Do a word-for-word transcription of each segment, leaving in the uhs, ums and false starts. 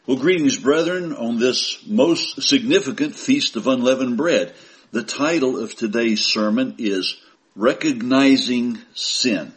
Well, greetings, brethren, on this most significant Feast of Unleavened Bread. The title of today's sermon is Recognizing Sin.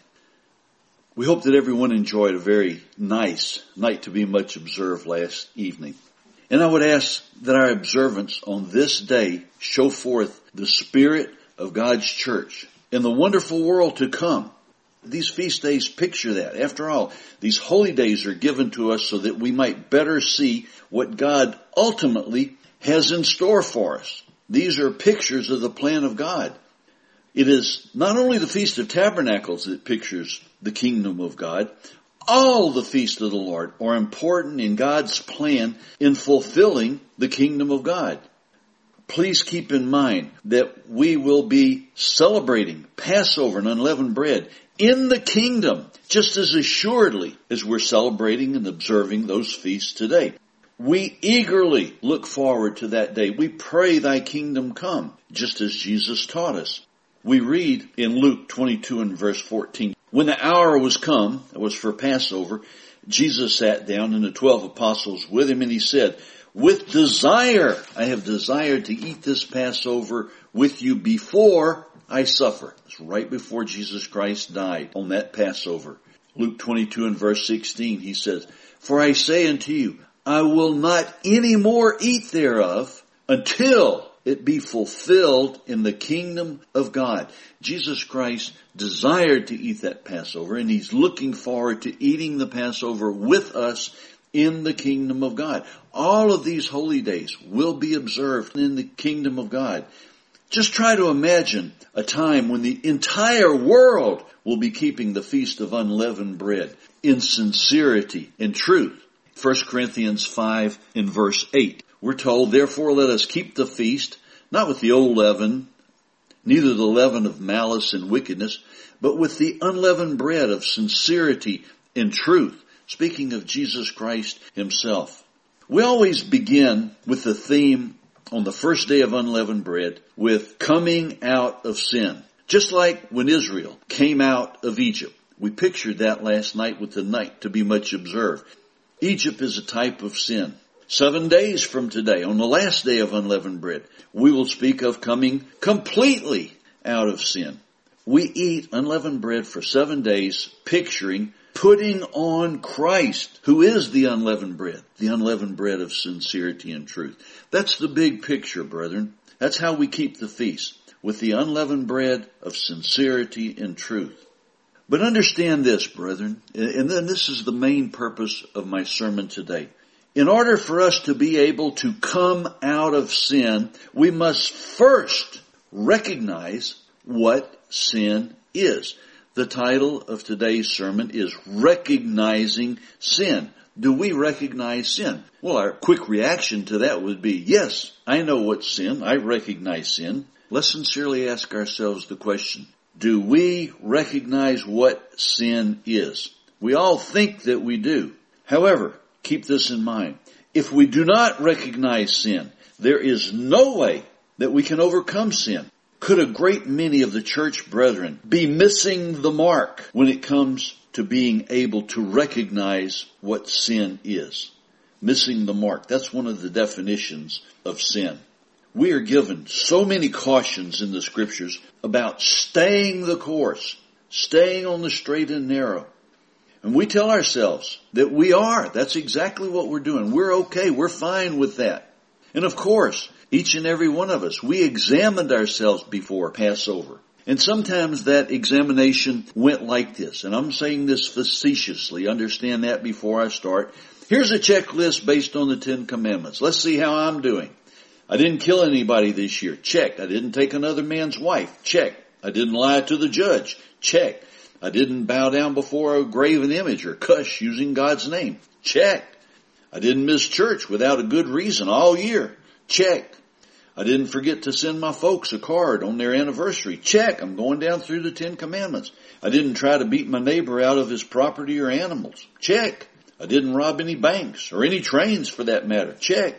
We hope that everyone enjoyed a very nice night to be much observed last evening. And I would ask that our observance on this day show forth the spirit of God's church in the wonderful world to come. These feast days picture that. After all, these holy days are given to us so that we might better see what God ultimately has in store for us. These are pictures of the plan of God. It is not only the Feast of Tabernacles that pictures the kingdom of God. All the feasts of the Lord are important in God's plan in fulfilling the kingdom of God. Please keep in mind that we will be celebrating Passover and unleavened bread in the kingdom just as assuredly as we're celebrating and observing those feasts today. We eagerly look forward to that day. We pray thy kingdom come, just as Jesus taught us. We read in Luke twenty-two and verse fourteen, when the hour was come, it was for Passover, Jesus sat down and the twelve apostles with him, and he said, with desire, I have desired to eat this Passover with you before I suffer. It's right before Jesus Christ died on that Passover. Luke twenty-two and verse sixteen, he says, for I say unto you, I will not any more eat thereof until it be fulfilled in the kingdom of God. Jesus Christ desired to eat that Passover, and he's looking forward to eating the Passover with us in the kingdom of God. All of these holy days will be observed in the kingdom of God. Just try to imagine a time when the entire world will be keeping the Feast of Unleavened Bread in sincerity and truth. First Corinthians five and verse eight. We're told, therefore let us keep the feast, not with the old leaven, neither the leaven of malice and wickedness, but with the unleavened bread of sincerity and truth. Speaking of Jesus Christ himself. We always begin with the theme on the first day of unleavened bread with coming out of sin. Just like when Israel came out of Egypt. We pictured that last night with the night to be much observed. Egypt is a type of sin. Seven days from today, on the last day of unleavened bread, we will speak of coming completely out of sin. We eat unleavened bread for seven days, picturing putting on Christ, who is the unleavened bread, the unleavened bread of sincerity and truth. That's the big picture, brethren. That's how we keep the feast, with the unleavened bread of sincerity and truth. But understand this, brethren, and then this is the main purpose of my sermon today. In order for us to be able to come out of sin, we must first recognize what sin is. The title of today's sermon is Recognizing Sin. Do we recognize sin? Well, our quick reaction to that would be, yes, I know what's sin. I recognize sin. Let's sincerely ask ourselves the question, do we recognize what sin is? We all think that we do. However, keep this in mind. If we do not recognize sin, there is no way that we can overcome sin. Could a great many of the church brethren be missing the mark when it comes to being able to recognize what sin is? Missing the mark. That's one of the definitions of sin. We are given so many cautions in the scriptures about staying the course, staying on the straight and narrow. And we tell ourselves that we are. That's exactly what we're doing. We're okay. We're fine with that. And of course, each and every one of us, we examined ourselves before Passover. And sometimes that examination went like this. And I'm saying this facetiously. Understand that before I start. Here's a checklist based on the Ten Commandments. Let's see how I'm doing. I didn't kill anybody this year. Check. I didn't take another man's wife. Check. I didn't lie to the judge. Check. I didn't bow down before a graven image or cuss using God's name. Check. I didn't miss church without a good reason all year. Check. I didn't forget to send my folks a card on their anniversary. Check. I'm going down through the Ten Commandments. I didn't try to beat my neighbor out of his property or animals. Check. I didn't rob any banks or any trains for that matter. Check.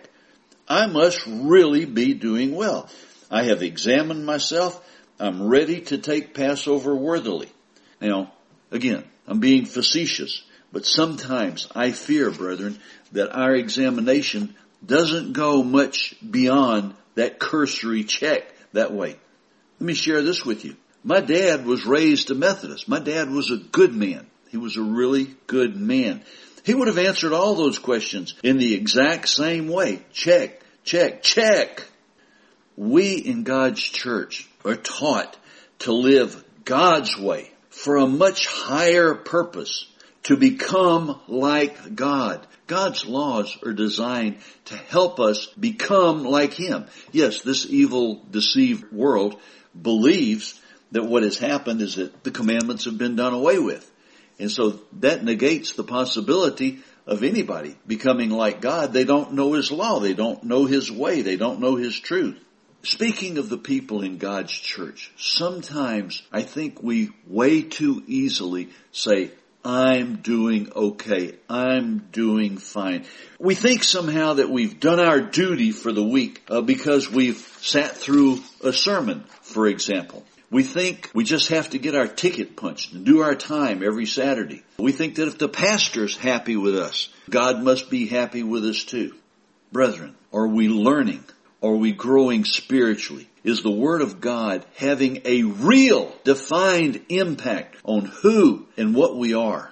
I must really be doing well. I have examined myself. I'm ready to take Passover worthily. Now, again, I'm being facetious. But sometimes I fear, brethren, that our examination doesn't go much beyond that cursory check that way. Let me share this with you. My dad was raised a Methodist. My dad was a good man. He was a really good man. He would have answered all those questions in the exact same way. Check, check, check. We in God's church are taught to live God's way for a much higher purpose, to become like God. God's laws are designed to help us become like Him. Yes, this evil, deceived world believes that what has happened is that the commandments have been done away with. And so that negates the possibility of anybody becoming like God. They don't know His law. They don't know His way. They don't know His truth. Speaking of the people in God's church, sometimes I think we way too easily say, I'm doing okay. I'm doing fine. We think somehow that we've done our duty for the week uh, because we've sat through a sermon, for example. We think we just have to get our ticket punched and do our time every Saturday. We think that if the pastor's happy with us, God must be happy with us too. Brethren, are we learning? Are we growing spiritually? Is the Word of God having a real, defined impact on who and what we are?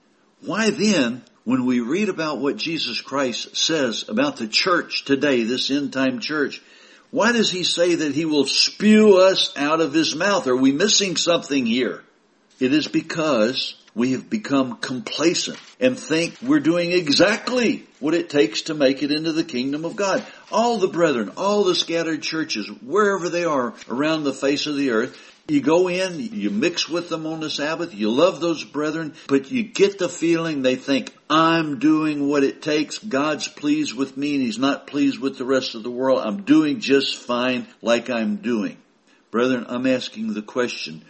Why then, when we read about what Jesus Christ says about the church today, this end-time church, why does He say that He will spew us out of His mouth? Are we missing something here? It is because we have become complacent and think we're doing exactly what it takes to make it into the kingdom of God. All the brethren, all the scattered churches, wherever they are around the face of the earth, you go in, you mix with them on the Sabbath, you love those brethren, but you get the feeling they think, I'm doing what it takes, God's pleased with me and He's not pleased with the rest of the world, I'm doing just fine like I'm doing. Brethren, I'm asking the question,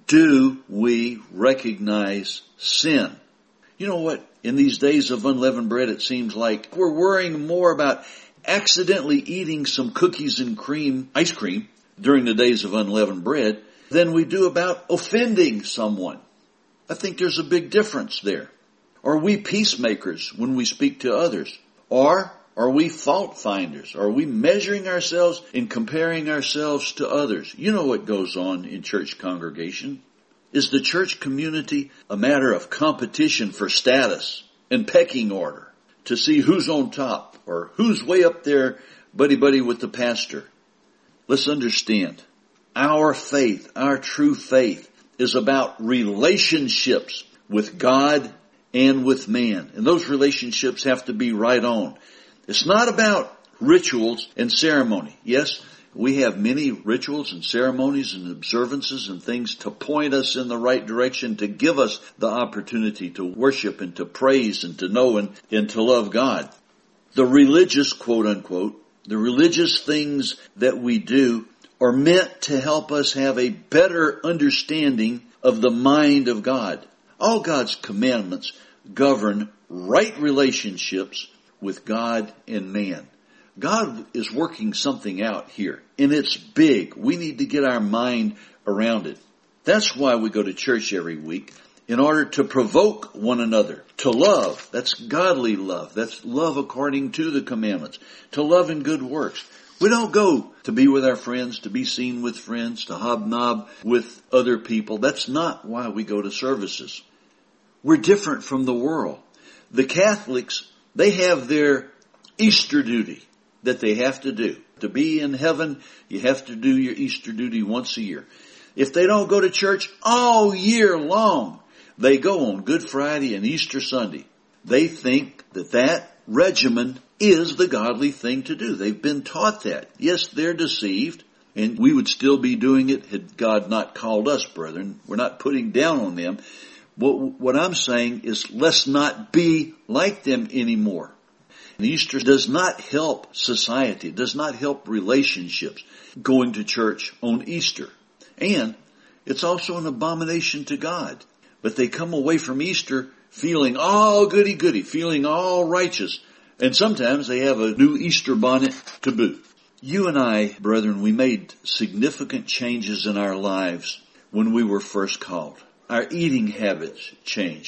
do we recognize sin? You know what? In these days of unleavened bread, it seems like we're worrying more about accidentally eating some cookies and cream, ice cream, during the days of unleavened bread than we do about offending someone. I think there's a big difference there. Are we peacemakers when we speak to others? Or are we fault finders? Are we measuring ourselves and comparing ourselves to others? You know what goes on in church congregation. Is the church community a matter of competition for status and pecking order to see who's on top or who's way up there buddy-buddy with the pastor? Let's understand, our faith, our true faith, is about relationships with God and with man. And those relationships have to be right on. It's not about rituals and ceremony. Yes, we have many rituals and ceremonies and observances and things to point us in the right direction, to give us the opportunity to worship and to praise and to know and, and to love God. The religious, quote unquote, the religious things that we do are meant to help us have a better understanding of the mind of God. All God's commandments govern right relationships with God and man. God is working something out here, and it's big. We need to get our mind around it. That's why we go to church every week, in order to provoke one another to love. That's godly love. That's love according to the commandments. To love in good works. We don't go to be with our friends, to be seen with friends, to hobnob with other people. That's not why we go to services. We're different from the world. The Catholics, they have their Easter duty that they have to do. To be in heaven, you have to do your Easter duty once a year. If they don't go to church all year long, they go on Good Friday and Easter Sunday. They think that that regimen is the godly thing to do. They've been taught that. Yes, they're deceived, and we would still be doing it had God not called us, brethren. We're not putting down on them. What, what I'm saying is let's not be like them anymore. And Easter does not help society. It does not help relationships going to church on Easter. And it's also an abomination to God. But they come away from Easter feeling all goody-goody, feeling all righteous. And sometimes they have a new Easter bonnet to boot. You and I, brethren, we made significant changes in our lives when we were first called. Our eating habits changed.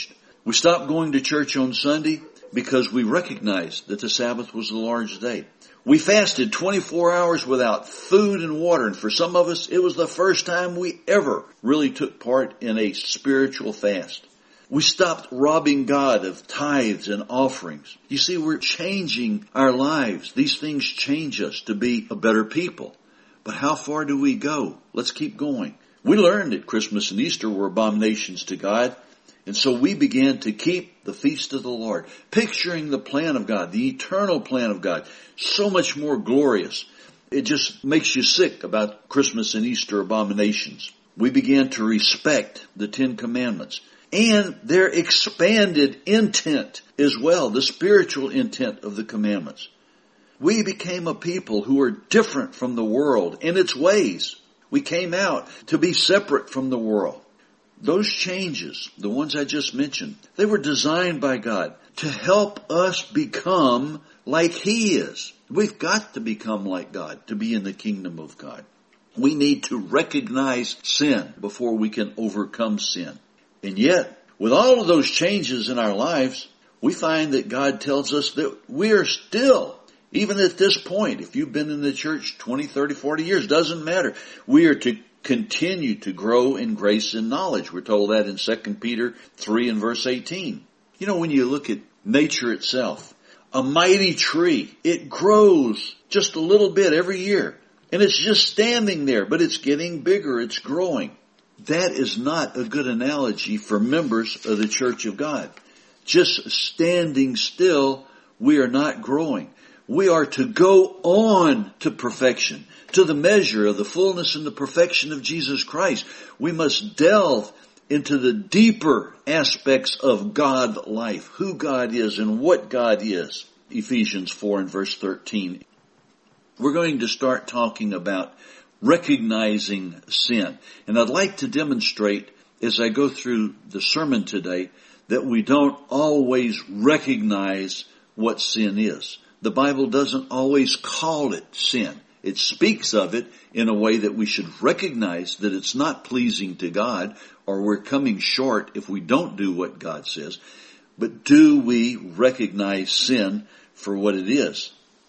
We stopped going to church on Sunday because we recognized that the Sabbath was the Lord's day. We fasted twenty-four hours without food and water, and for some of us, it was the first time we ever really took part in a spiritual fast. We stopped robbing God of tithes and offerings. You see, we're changing our lives. These things change us to be a better people. But how far do we go? Let's keep going. We learned that Christmas and Easter were abominations to God, and so we began to keep the feast of the Lord, picturing the plan of God, the eternal plan of God, so much more glorious. It just makes you sick about Christmas and Easter abominations. We began to respect the Ten Commandments and their expanded intent as well, the spiritual intent of the commandments. We became a people who are different from the world in its ways. We came out to be separate from the world. Those changes, the ones I just mentioned, they were designed by God to help us become like He is. We've got to become like God to be in the kingdom of God. We need to recognize sin before we can overcome sin. And yet, with all of those changes in our lives, we find that God tells us that we are still, even at this point, if you've been in the church twenty, thirty, forty years, doesn't matter. We are to continue to grow in grace and knowledge. We're told that in Second Peter three and verse eighteen. You know, when you look at nature itself, a mighty tree, it grows just a little bit every year. And it's just standing there, but it's getting bigger, it's growing. That is not a good analogy for members of the Church of God. Just standing still, we are not growing. We are to go on to perfection, to the measure of the fullness and the perfection of Jesus Christ. We must delve into the deeper aspects of God life, who God is and what God is. Ephesians four and verse thirteen. We're going to start talking about recognizing sin. And I'd like to demonstrate as I go through the sermon today that we don't always recognize what sin is. The Bible doesn't always call it sin. It speaks of it in a way that we should recognize that it's not pleasing to God, or we're coming short if we don't do what God says. But do we recognize sin for what it is?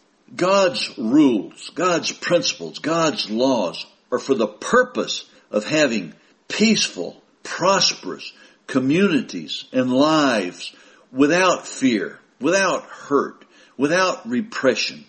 God's rules, God's principles, God's laws are for the purpose of having peaceful, prosperous communities and lives without fear, without hurt, without repression.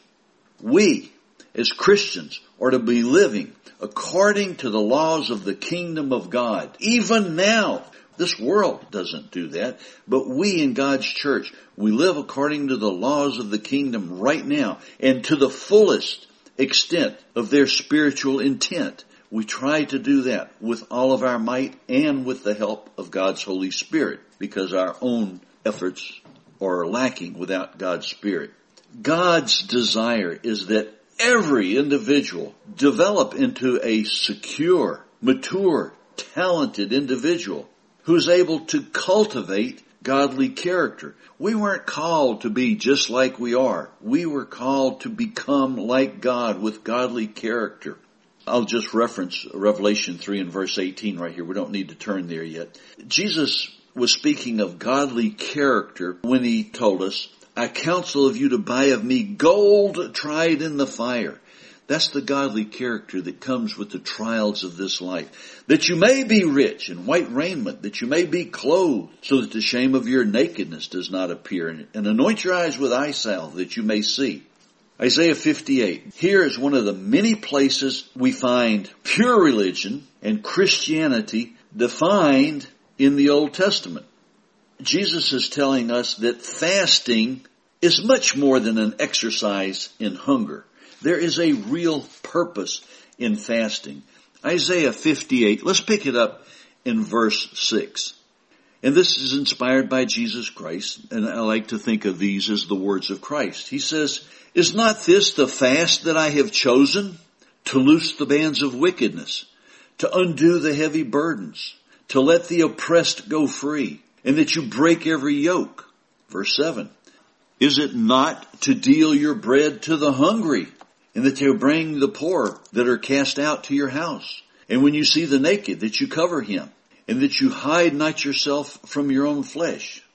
We, as Christians, are to be living according to the laws of the kingdom of God. Even now, this world doesn't do that, but we in God's church, we live according to the laws of the kingdom right now, and to the fullest extent of their spiritual intent. We try to do that with all of our might and with the help of God's Holy Spirit, because our own efforts are lacking without God's Spirit. God's desire is that every individual develop into a secure, mature, talented individual who's able to cultivate godly character. We weren't called to be just like we are. We were called to become like God with godly character. I'll just reference Revelation three and verse eighteen right here. We don't need to turn there yet. Jesus was speaking of godly character when he told us, I counsel of you to buy of me gold tried in the fire. That's the godly character that comes with the trials of this life. That you may be rich in white raiment, that you may be clothed, so that the shame of your nakedness does not appear. And anoint your eyes with eye salve, that you may see. Isaiah fifty-eight. Here is one of the many places we find pure religion and Christianity defined in the Old Testament. Jesus is telling us that fasting is much more than an exercise in hunger. There is a real purpose in fasting. Isaiah fifty-eight, let's pick it up in verse six. And this is inspired by Jesus Christ, and I like to think of these as the words of Christ. He says, is not this the fast that I have chosen? To loose the bands of wickedness, to undo the heavy burdens, to let the oppressed go free, and that you break every yoke. Verse seven, is it not to deal your bread to the hungry, and that you bring the poor that are cast out to your house? And when you see the naked, that you cover him, and that you hide not yourself from your own flesh.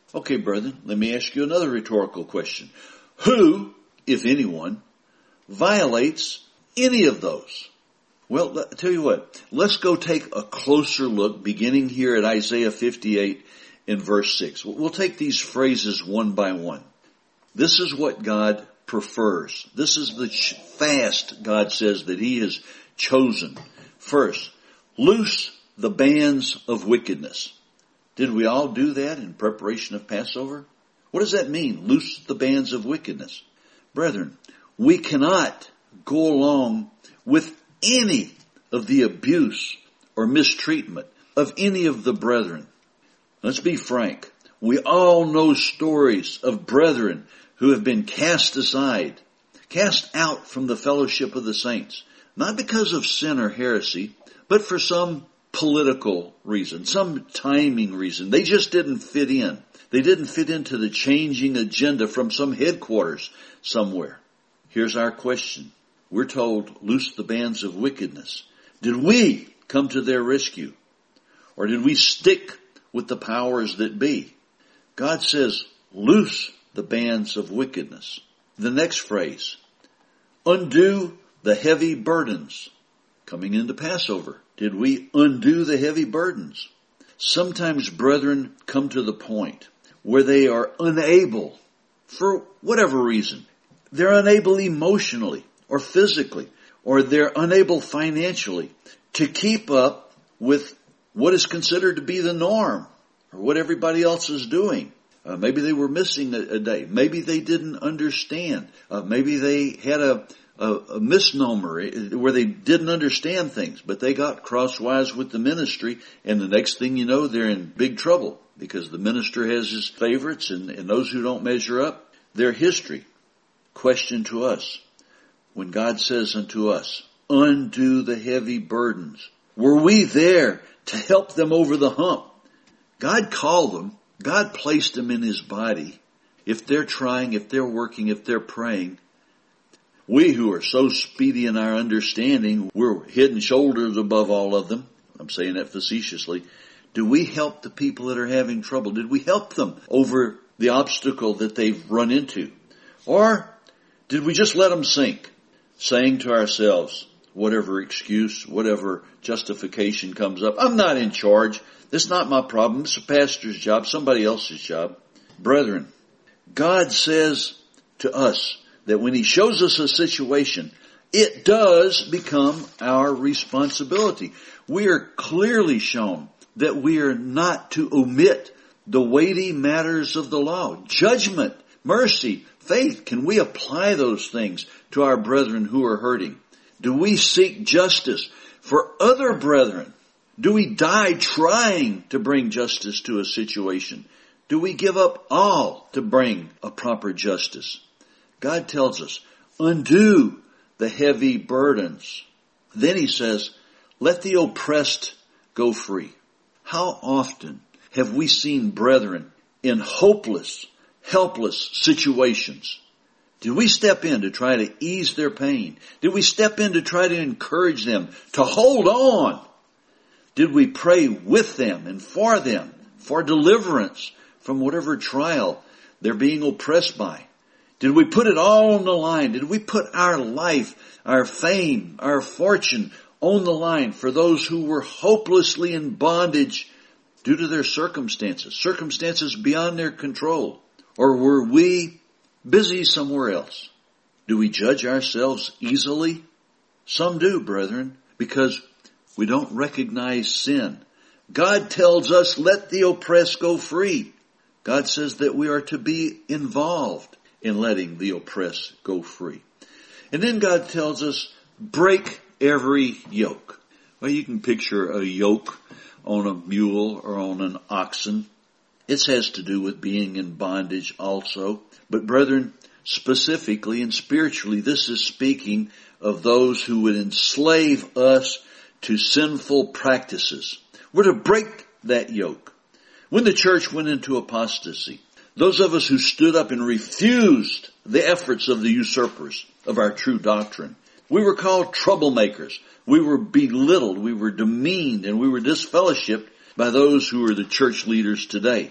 Okay, brethren, let me ask you another rhetorical question. Who, if anyone, violates any of those? Well, I tell you what, let's go take a closer look beginning here at Isaiah fifty-eight in verse six. We'll take these phrases one by one. This is what God prefers. This is the fast God says that He has chosen. First, loose the bands of wickedness. Did we all do that in preparation of Passover? What does that mean, loose the bands of wickedness? Brethren, we cannot go along with any of the abuse or mistreatment of any of the brethren. Let's be frank. We all know stories of brethren who have been cast aside, cast out from the fellowship of the saints, not because of sin or heresy, but for some political reason, some timing reason. They just didn't fit in. They didn't fit into the changing agenda from some headquarters somewhere. Here's our question. We're told, loose the bands of wickedness. Did we come to their rescue? Or did we stick with the powers that be? God says, loose the bands of wickedness. The next phrase, undo the heavy burdens. Coming into Passover, did we undo the heavy burdens? Sometimes brethren come to the point where they are unable, for whatever reason, they're unable emotionally or physically, or they're unable financially to keep up with what is considered to be the norm or what everybody else is doing. Uh, maybe they were missing a, a day. Maybe they didn't understand. Uh, maybe they had a, a, a misnomer where they didn't understand things, but they got crosswise with the ministry, and the next thing you know, they're in big trouble because the minister has his favorites, and, and those who don't measure up, their history. Question to us. When God says unto us, undo the heavy burdens, were we there to help them over the hump? God called them. God placed them in His body. If they're trying, if they're working, if they're praying, we who are so speedy in our understanding, we're head and shoulders above all of them. I'm saying that facetiously. Do we help the people that are having trouble? Did we help them over the obstacle that they've run into? Or did we just let them sink, saying to ourselves, whatever excuse, whatever justification comes up, I'm not in charge. It's not my problem. It's a pastor's job, somebody else's job. Brethren, God says to us that when He shows us a situation, it does become our responsibility. We are clearly shown that we are not to omit the weighty matters of the law. Judgment, mercy, faith. Can we apply those things to our brethren who are hurting? Do we seek justice for other brethren? Do we die trying to bring justice to a situation? Do we give up all to bring a proper justice? God tells us, undo the heavy burdens. Then He says, let the oppressed go free. How often have we seen brethren in hopeless, helpless situations? Did we step in to try to ease their pain? Did we step in to try to encourage them to hold on? Did we pray with them and for them for deliverance from whatever trial they're being oppressed by? Did we put it all on the line? Did we put our life, our fame, our fortune on the line for those who were hopelessly in bondage due to their circumstances, circumstances beyond their control? Or were we busy somewhere else? Do we judge ourselves easily? Some do, brethren, because we don't recognize sin. God tells us, let the oppressed go free. God says that we are to be involved in letting the oppressed go free. And then God tells us, break every yoke. Well, you can picture a yoke on a mule or on an oxen. It has to do with being in bondage also. But brethren, specifically and spiritually, this is speaking of those who would enslave us to sinful practices. We're to break that yoke. When the church went into apostasy, those of us who stood up and refused the efforts of the usurpers of our true doctrine, we were called troublemakers. We were belittled, we were demeaned, and we were disfellowshipped by those who are the church leaders today.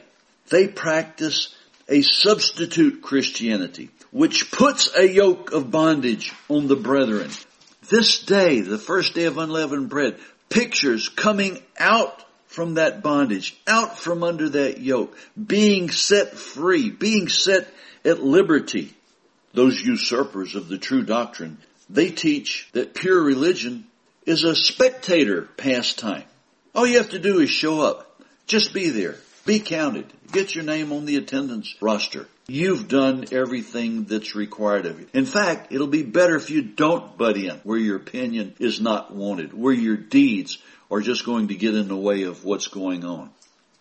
They practice a substitute Christianity, which puts a yoke of bondage on the brethren. This day, the first day of unleavened bread, pictures coming out from that bondage, out from under that yoke, being set free, being set at liberty. Those usurpers of the true doctrine, they teach that pure religion is a spectator pastime. All you have to do is show up. Just be there. Be counted. Get your name on the attendance roster. You've done everything that's required of you. In fact, it'll be better if you don't butt in where your opinion is not wanted, where your deeds are just going to get in the way of what's going on.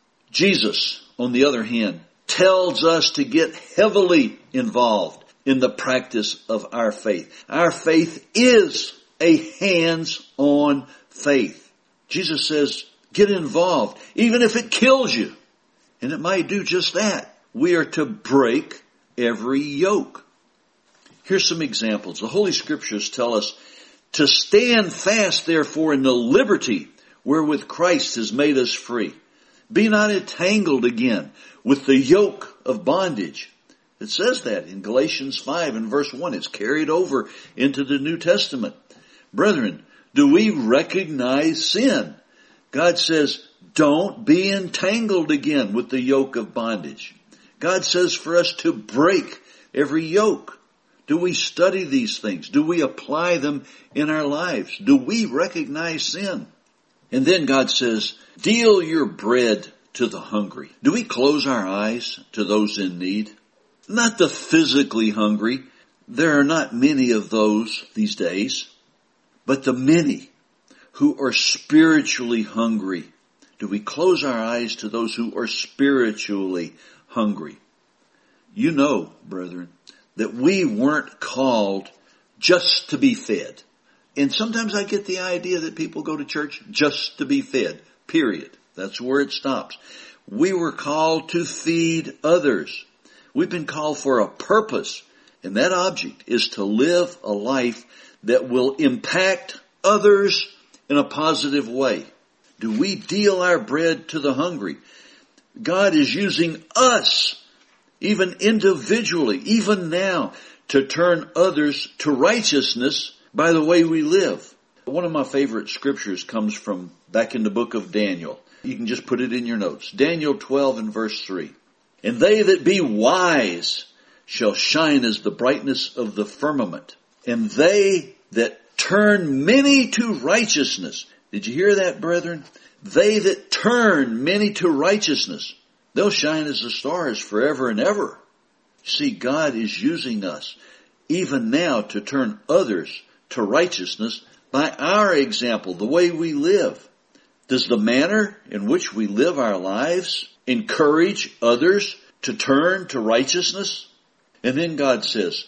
Jesus, on the other hand, tells us to get heavily involved in the practice of our faith. Our faith is a hands-on faith. Jesus says, get involved, even if it kills you. And it might do just that. We are to break every yoke. Here's some examples. The Holy Scriptures tell us to stand fast, therefore, in the liberty wherewith Christ has made us free. Be not entangled again with the yoke of bondage. It says that in Galatians five and verse one. It's carried over into the New Testament. Brethren, do we recognize sin? God says, don't be entangled again with the yoke of bondage. God says for us to break every yoke. Do we study these things? Do we apply them in our lives? Do we recognize sin? And then God says, deal your bread to the hungry. Do we close our eyes to those in need? Not the physically hungry. There are not many of those these days, but the many who are spiritually hungry. Do we close our eyes to those who are spiritually hungry? You know, brethren, that we weren't called just to be fed. And sometimes I get the idea that people go to church just to be fed, period. That's where it stops. We were called to feed others. We've been called for a purpose, and that object is to live a life that will impact others in a positive way. Do we deal our bread to the hungry? God is using us, even individually, even now, to turn others to righteousness by the way we live. One of my favorite scriptures comes from back in the book of Daniel. You can just put it in your notes. Daniel twelve and verse three. And they that be wise shall shine as the brightness of the firmament. And they that turn many to righteousness. Did you hear that, brethren? They that turn many to righteousness, they'll shine as the stars forever and ever. See, God is using us even now to turn others to righteousness by our example, the way we live. Does the manner in which we live our lives encourage others to turn to righteousness? And then God says,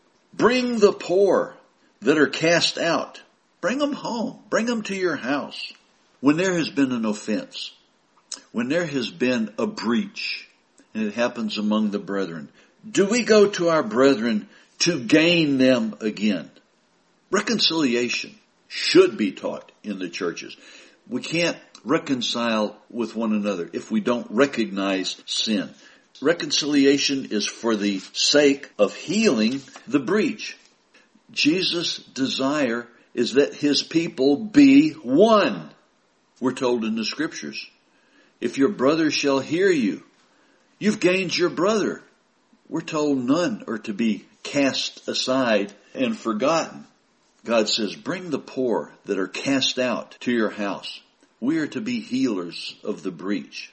bring the poor that are cast out. Bring them home. Bring them to your house. When there has been an offense, when there has been a breach, and it happens among the brethren, do we go to our brethren to gain them again? Reconciliation should be taught in the churches. We can't reconcile with one another if we don't recognize sin. Reconciliation is for the sake of healing the breach. Jesus' desire is that his people be one. We're told in the scriptures, if your brother shall hear you, you've gained your brother. We're told none are to be cast aside and forgotten. God says, bring the poor that are cast out to your house. We are to be healers of the breach.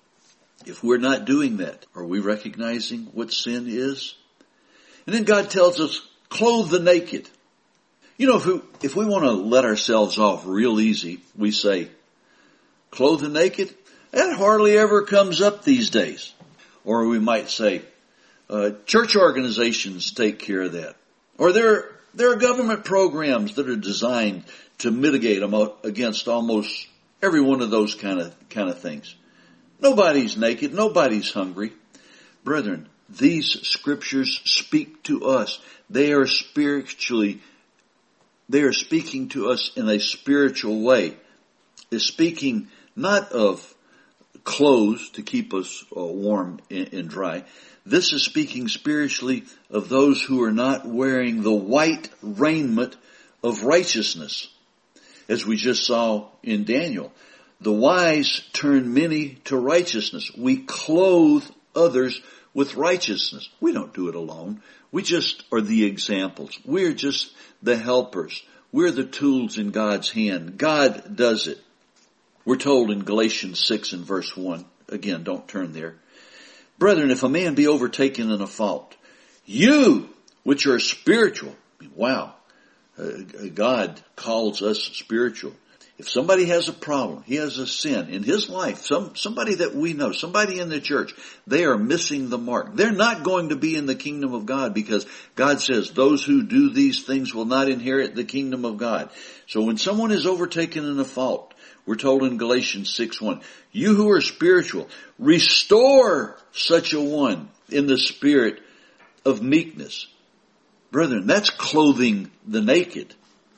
If we're not doing that, are we recognizing what sin is? And then God tells us, clothe the naked. You know, if we, if we want to let ourselves off real easy, we say, clothe the naked? That hardly ever comes up these days. Or we might say, uh, church organizations take care of that. Or there, there are government programs that are designed to mitigate against almost every one of those kind of, kind of things. Nobody's naked. Nobody's hungry. Brethren, these scriptures speak to us. They are spiritually, they are speaking to us in a spiritual way. They're speaking not of clothes to keep us uh, warm and, and dry. This is speaking spiritually of those who are not wearing the white raiment of righteousness. As we just saw in Daniel, the wise turn many to righteousness. We clothe others with righteousness. We don't do it alone. We just are the examples. We're just the helpers. We're the tools in God's hand. God does it. We're told in Galatians six and verse one, again, don't turn there. Brethren, if a man be overtaken in a fault, you which are spiritual, wow, uh, God calls us spiritual. If somebody has a problem, he has a sin in his life, some somebody that we know, somebody in the church, they are missing the mark. They're not going to be in the kingdom of God because God says those who do these things will not inherit the kingdom of God. So when someone is overtaken in a fault, we're told in Galatians six one, you who are spiritual, restore such a one in the spirit of meekness. Brethren, that's clothing the naked.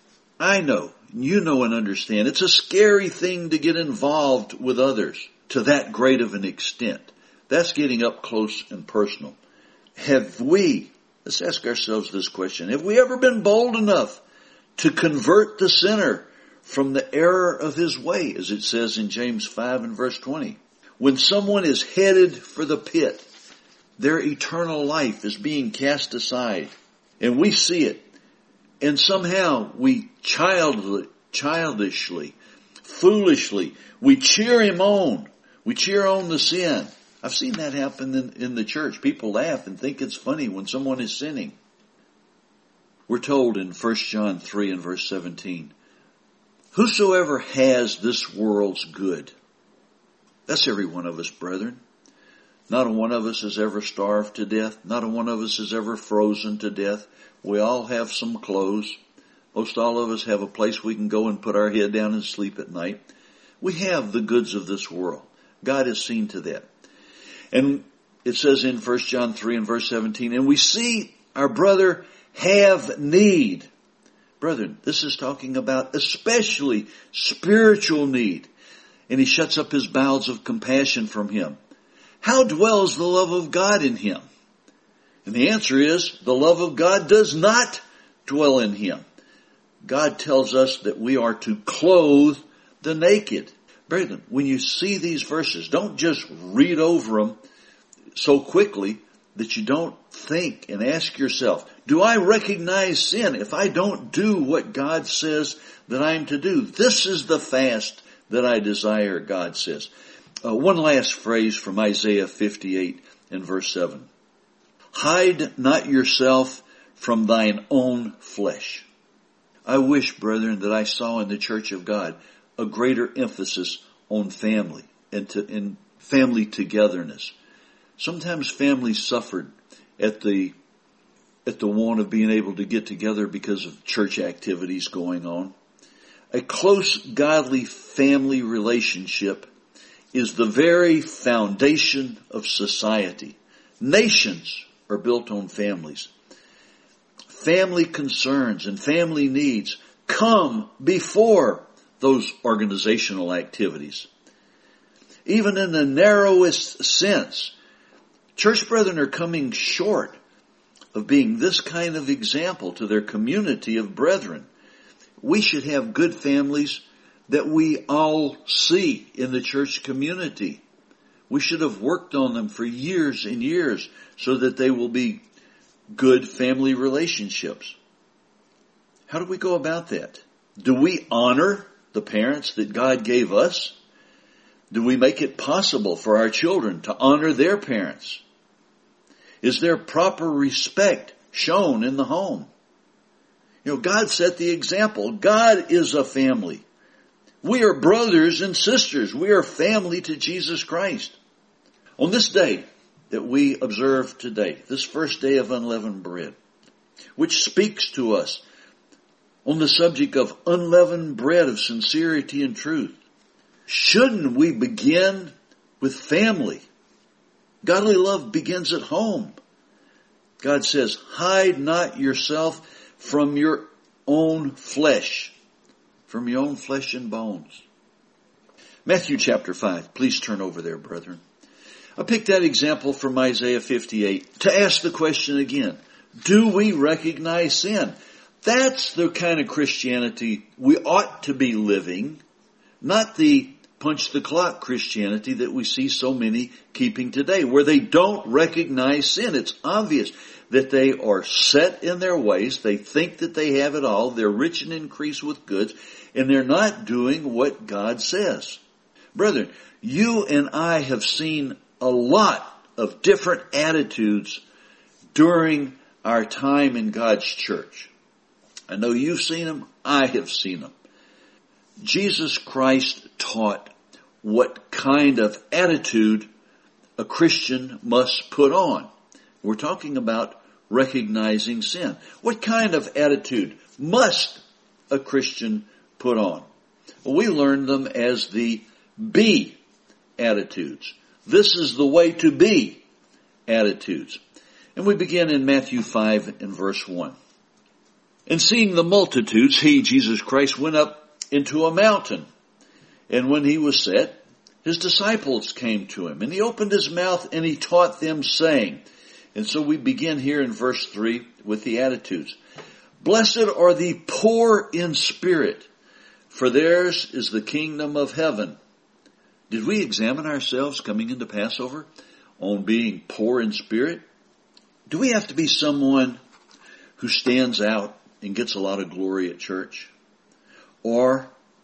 I know, you know and understand. It's a scary thing to get involved with others to that great of an extent. That's getting up close and personal. Have we, let's ask ourselves this question, have we ever been bold enough to convert the sinner from the error of his way, as it says in James five and verse twenty? When someone is headed for the pit, their eternal life is being cast aside, and we see it. And somehow we childly, childishly, foolishly, we cheer him on. We cheer on the sin. I've seen that happen in, in the church. People laugh and think it's funny when someone is sinning. We're told in First John three and verse seventeen, whosoever has this world's good. That's every one of us, brethren. Not a one of us has ever starved to death. Not a one of us has ever frozen to death. We all have some clothes. Most all of us have a place we can go and put our head down and sleep at night. We have the goods of this world. God has seen to that. And it says in First John three and verse seventeen, and we see our brother have need. Brethren, this is talking about especially spiritual need. And he shuts up his bowels of compassion from him. How dwells the love of God in him? And the answer is, the love of God does not dwell in him. God tells us that we are to clothe the naked. Brethren, when you see these verses, don't just read over them so quickly that you don't think and ask yourself, do I recognize sin if I don't do what God says that I'm to do? This is the fast that I desire, God says. Uh, one last phrase from Isaiah fifty-eight and verse seven. Hide not yourself from thine own flesh. I wish, brethren, that I saw in the church of God a greater emphasis on family and to, in family togetherness. Sometimes families suffered at the at the want of being able to get together because of church activities going on. A close, godly family relationship is the very foundation of society. Nations are built on families. Family concerns and family needs come before those organizational activities. Even in the narrowest sense, church brethren are coming short of being this kind of example to their community of brethren. We should have good families that we all see in the church community. We should have worked on them for years and years so that they will be good family relationships. How do we go about that? Do we honor the parents that God gave us? Do we make it possible for our children to honor their parents? Is there proper respect shown in the home? You know, God set the example. God is a family. We are brothers and sisters. We are family to Jesus Christ. On this day that we observe today, this first day of unleavened bread, which speaks to us on the subject of unleavened bread of sincerity and truth, shouldn't we begin with family? Godly love begins at home. God says, hide not yourself from your own flesh, from your own flesh and bones. Matthew chapter five. Please turn over there, brethren. I picked that example from Isaiah fifty-eight to ask the question again. Do we recognize sin? That's the kind of Christianity we ought to be living, not the punch the clock Christianity that we see so many keeping today, where they don't recognize sin. It's obvious that they are set in their ways. They think that they have it all. They're rich and increase with goods, and they're not doing what God says. Brethren, you and I have seen a lot of different attitudes during our time in God's church. I know you've seen them. I have seen them. Jesus Christ taught what kind of attitude a Christian must put on. We're talking about recognizing sin. What kind of attitude must a Christian put on? Well, we learned them as the be attitudes. This is the way to be attitudes. And we begin in Matthew five and verse one. And seeing the multitudes, he, Jesus Christ, went up into a mountain. And when he was set, his disciples came to him. And he opened his mouth and he taught them, saying. And so we begin here in verse three with the attitudes. Blessed are the poor in spirit, for theirs is the kingdom of heaven. Did we examine ourselves coming into Passover on being poor in spirit? Do we have to be someone who stands out and gets a lot of glory at church? Or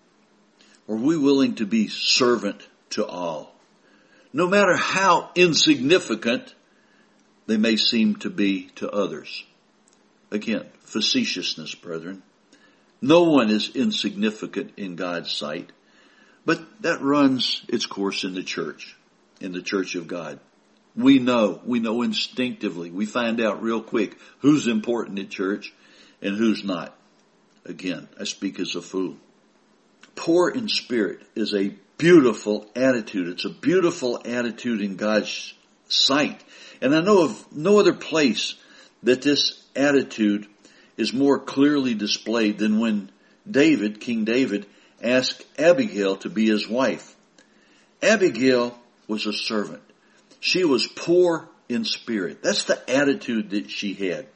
are we willing to be servant to all? No matter how insignificant they may seem to be to others. Again, facetiousness, brethren. No one is insignificant in God's sight. But that runs its course in the church, in the church of God. We know, we know instinctively. We find out real quick who's important at church and who's not. Again, I speak as a fool. Poor in spirit is a beautiful attitude. It's a beautiful attitude in God's sight. And I know of no other place that this attitude is more clearly displayed than when David, King David, asked Abigail to be his wife. Abigail was a servant. She was poor in spirit. That's the attitude that she had.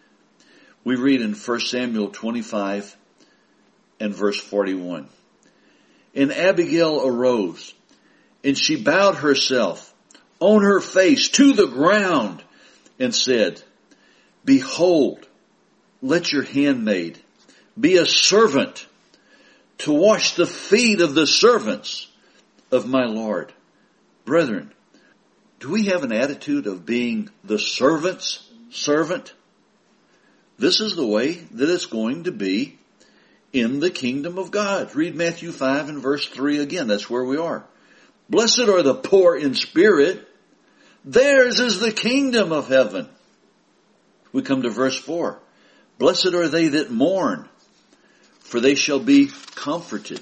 We read in First Samuel twenty-five and verse forty-one. And Abigail arose, and she bowed herself on her face to the ground, and said, Behold, let your handmaid be a servant to wash the feet of the servants of my Lord. Brethren, do we have an attitude of being the servant's servant? This is the way that it's going to be in the kingdom of God. Read Matthew five and verse three again. That's where we are. Blessed are the poor in spirit. Theirs is the kingdom of heaven. We come to verse four. Blessed are they that mourn, for they shall be comforted.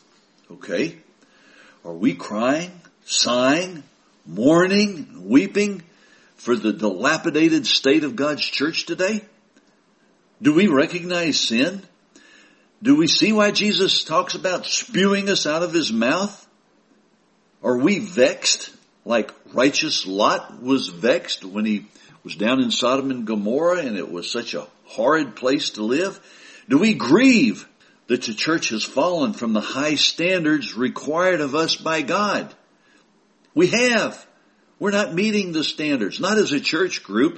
Okay? Are we crying, sighing, mourning, weeping for the dilapidated state of God's church today? Do we recognize sin? Do we see why Jesus talks about spewing us out of his mouth? Are we vexed like righteous Lot was vexed when he was down in Sodom and Gomorrah and it was such a horrid place to live? Do we grieve that the church has fallen from the high standards required of us by God? We have. We're not meeting the standards, not as a church group.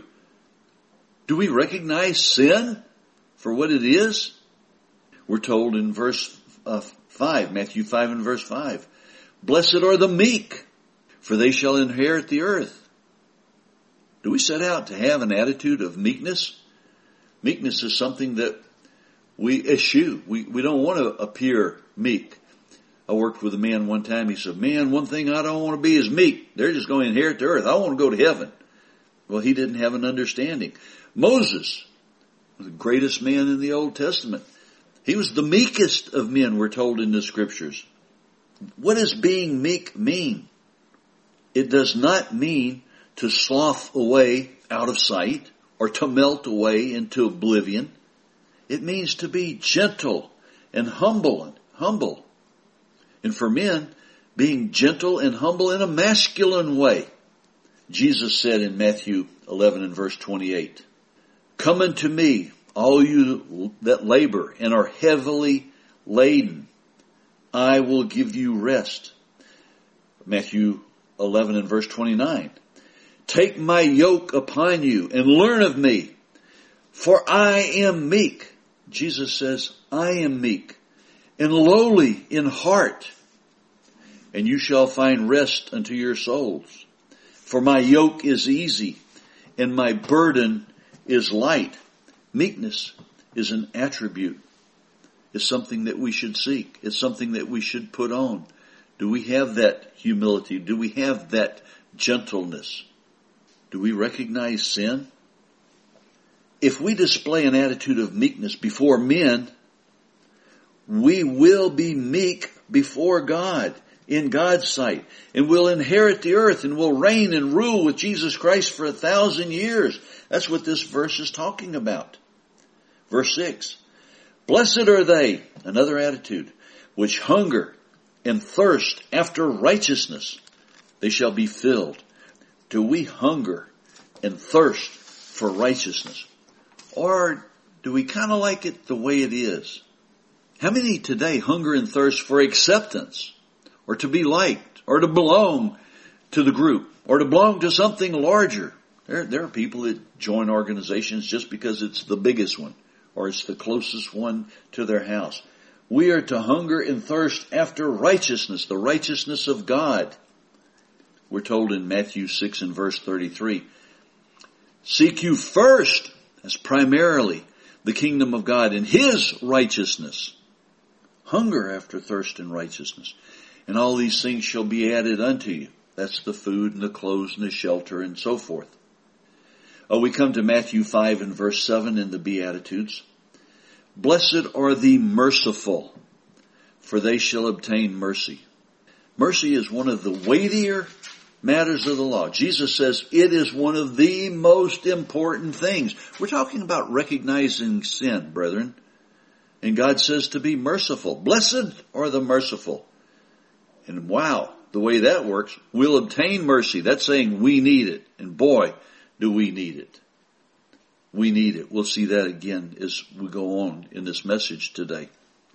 Do we recognize sin for what it is? We're told in verse uh, five, Matthew five and verse five, Blessed are the meek, for they shall inherit the earth. Do we set out to have an attitude of meekness? Meekness is something that we eschew. We, we don't want to appear meek. I worked with a man one time. He said, man, one thing I don't want to be is meek. They're just going to inherit the earth. I want to go to heaven. Well, he didn't have an understanding. Moses, the greatest man in the Old Testament, he was the meekest of men, we're told in the scriptures. What does being meek mean? It does not mean to slough away out of sight or to melt away into oblivion. It means to be gentle and humble and humble. And for men, being gentle and humble in a masculine way. Jesus said in Matthew eleven and verse twenty-eight, "Come unto me, all you that labor and are heavily laden. I will give you rest." Matthew eleven and verse twenty-nine, "Take my yoke upon you and learn of me, for I am meek." Jesus says, "I am meek and lowly in heart, and you shall find rest unto your souls. For my yoke is easy and my burden is light." Meekness is an attribute. It's something that we should seek. It's something that we should put on. Do we have that humility? Do we have that gentleness? Do we recognize sin? If we display an attitude of meekness before men, we will be meek before God, in God's sight, and we'll inherit the earth and will reign and rule with Jesus Christ for a thousand years. That's what this verse is talking about. Verse six, "Blessed are they," another attitude, "which hunger and thirst after righteousness. They shall be filled." Do we hunger and thirst for righteousness? Or do we kind of like it the way it is? How many today hunger and thirst for acceptance, or to be liked, or to belong to the group, or to belong to something larger? There, there are people that join organizations just because it's the biggest one, or it's the closest one to their house. We are to hunger and thirst after righteousness, the righteousness of God. We're told in Matthew six and verse thirty-three, "Seek you first," as primarily, "the kingdom of God and His righteousness." Hunger after thirst and righteousness. "And all these things shall be added unto you." That's the food and the clothes and the shelter and so forth. Oh, we come to Matthew five and verse seven in the Beatitudes. "Blessed are the merciful, for they shall obtain mercy." Mercy is one of the weightier matters of the law. Jesus says it is one of the most important things. We're talking about recognizing sin, brethren. And God says to be merciful. Blessed are the merciful. And wow, the way that works, we'll obtain mercy. That's saying we need it. And boy, do we need it. We need it. We'll see that again as we go on in this message today.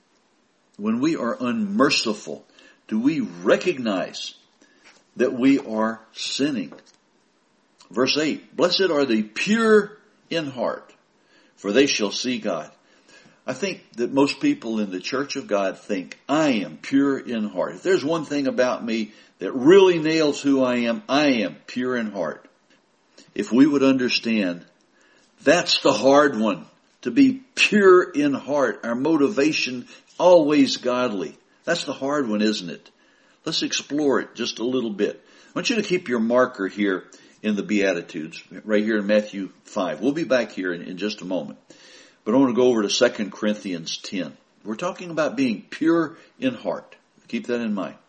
When we are unmerciful, do we recognize that we are sinning? Verse eight, "Blessed are the pure in heart, for they shall see God." I think that most people in the church of God think, I am pure in heart. If there's one thing about me that really nails who I am, I am pure in heart. If we would understand, that's the hard one, to be pure in heart. Our motivation, always godly. That's the hard one, isn't it? Let's explore it just a little bit. I want you to keep your marker here in the Beatitudes, right here in Matthew five. We'll be back here in, in just a moment. But I want to go over to Second Corinthians ten. We're talking about being pure in heart. Keep that in mind.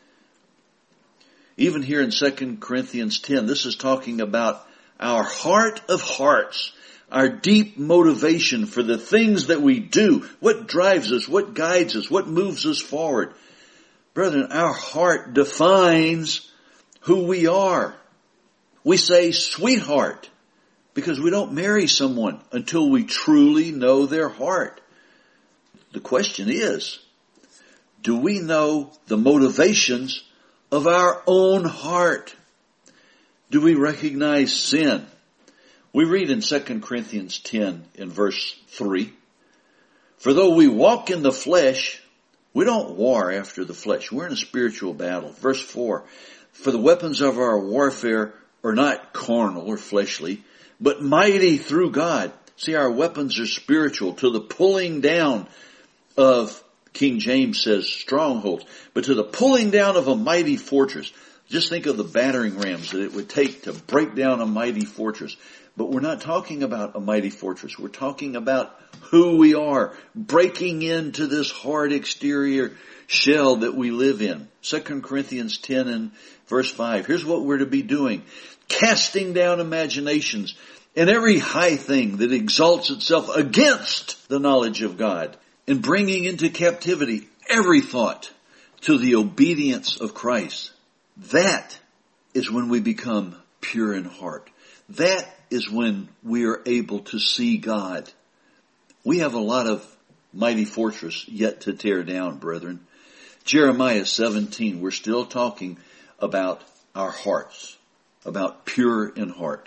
Even here in Second Corinthians ten, this is talking about our heart of hearts, our deep motivation for the things that we do, what drives us, what guides us, what moves us forward. Brethren, our heart defines who we are. We say sweetheart because we don't marry someone until we truly know their heart. The question is, do we know the motivations of our own heart? Do we recognize sin? We read in Second Corinthians ten in verse three, "For though we walk in the flesh," we don't war after the flesh. We're in a spiritual battle. Verse four, "For the weapons of our warfare are not carnal or fleshly, but mighty through God." See, our weapons are spiritual, to the pulling down of, King James says, strongholds, but to the pulling down of a mighty fortress. Just think of the battering rams that it would take to break down a mighty fortress. But we're not talking about a mighty fortress. We're talking about who we are, breaking into this hard exterior shell that we live in. Second Corinthians ten and verse five. Here's what we're to be doing. Casting down imaginations and every high thing that exalts itself against the knowledge of God, and bringing into captivity every thought to the obedience of Christ, that is when we become pure in heart. That is when we are able to see God. We have a lot of mighty fortress yet to tear down, brethren. Jeremiah seventeen, we're still talking about our hearts, about pure in heart.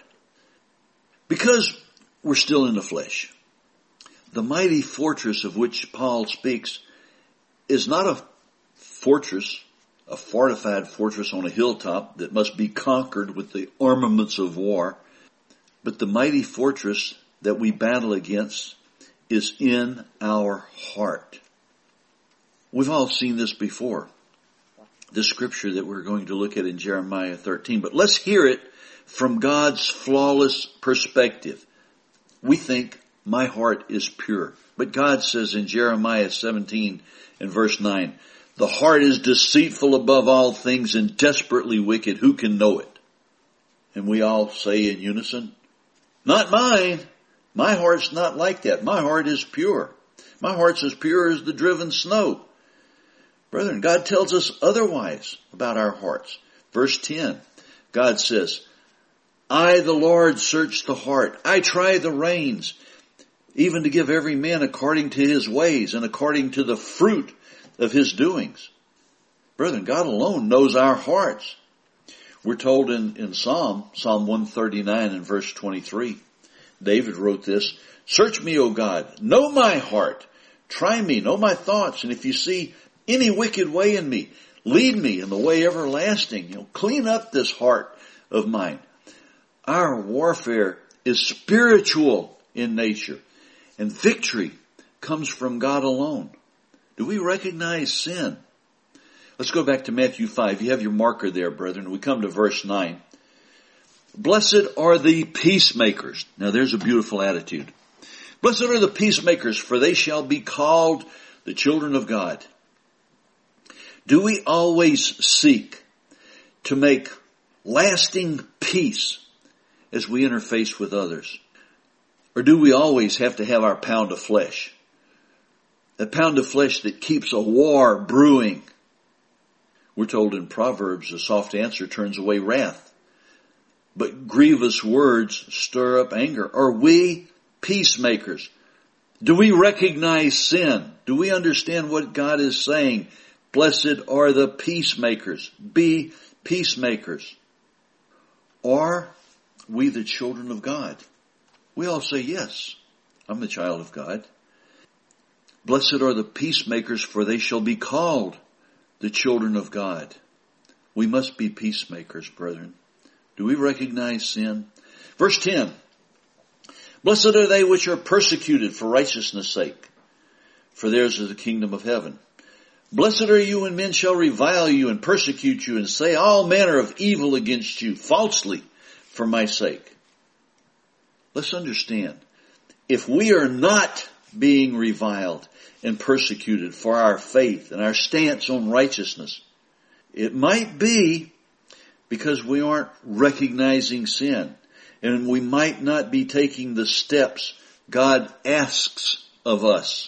Because we're still in the flesh. The mighty fortress of which Paul speaks is not a fortress, a fortified fortress on a hilltop that must be conquered with the armaments of war, but the mighty fortress that we battle against is in our heart. We've all seen this before, the scripture that we're going to look at in Jeremiah thirteen, but let's hear it from God's flawless perspective. We think my heart is pure, but God says in Jeremiah seventeen and verse nine, the heart is deceitful above all things and desperately wicked. Who can know it? And we all say in unison, not mine. My heart's not like that. My heart is pure. My heart's as pure as the driven snow. Brethren, God tells us otherwise about our hearts. Verse ten, God says, I, the Lord, search the heart. I try the reins, even to give every man according to his ways and according to the fruit of his doings. Brethren, God alone knows our hearts. We're told in, in Psalm, Psalm one thirty-nine and verse twenty-three, David wrote this, search me, O God, know my heart, try me, know my thoughts, and if you see any wicked way in me, lead me in the way everlasting. You know, clean up this heart of mine. Our warfare is spiritual in nature, and victory comes from God alone. Do we recognize sin? Let's go back to Matthew five. You have your marker there, brethren. We come to verse nine. Blessed are the peacemakers. Now there's a beautiful attitude. Blessed are the peacemakers, for they shall be called the children of God. Do we always seek to make lasting peace as we interface with others? Or do we always have to have our pound of flesh? That pound of flesh that keeps a war brewing. We're told in Proverbs, a soft answer turns away wrath, but grievous words stir up anger. Are we peacemakers? Do we recognize sin? Do we understand what God is saying? Blessed are the peacemakers. Be peacemakers. Are we the children of God? We all say, yes, I'm the child of God. Blessed are the peacemakers, for they shall be called the children of God. We must be peacemakers, brethren. Do we recognize sin? Verse ten. Blessed are they which are persecuted for righteousness' sake, for theirs is the kingdom of heaven. Blessed are you when men shall revile you and persecute you and say all manner of evil against you falsely for my sake. Let's understand, if we are not being reviled and persecuted for our faith and our stance on righteousness, it might be because we aren't recognizing sin, and we might not be taking the steps God asks of us.